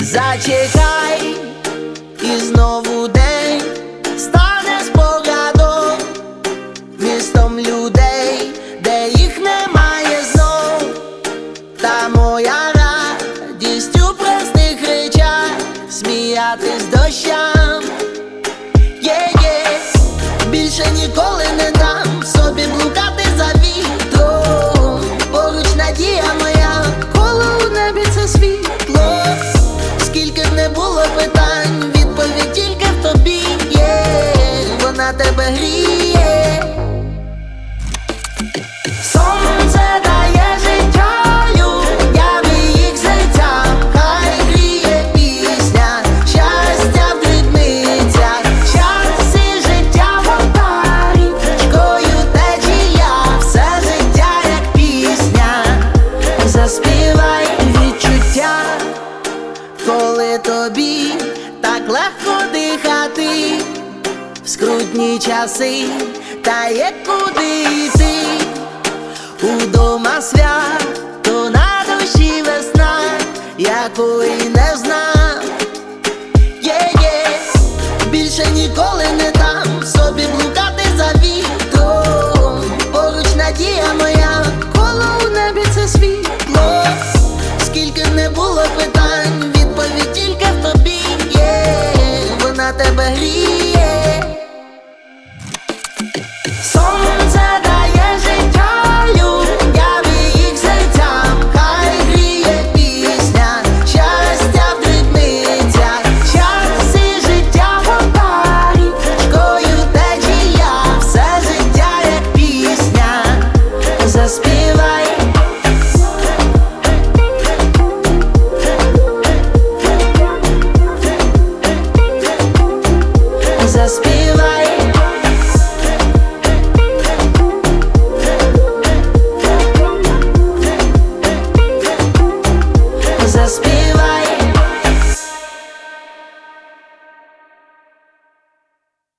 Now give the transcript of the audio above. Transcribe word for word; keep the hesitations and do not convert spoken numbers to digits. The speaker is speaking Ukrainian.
Зачекай, і знову день стане спогадом, містом людей, де їх немає знов. Та моя радість у простих речах, сміятись дощам. Є-є, більше ніколи не дам собі блукати за вітром. Поруч надія моя, коло у небі це світло. Скільки б не було питань, відповідь тільки в тобі є. Вона тебе гріє. Сонце дає життя людям і їх серцям. Хай гріє пісня, щастя в дрібницях. Час і життя вода річкою течія. Все життя як пісня, заспівай відчуття. Коли тобі так легко дихати в скрутні часи, та є куди йти. Удома свято, на душі весна, якої не знав. Є-є, більше ніколи не дам собі блукати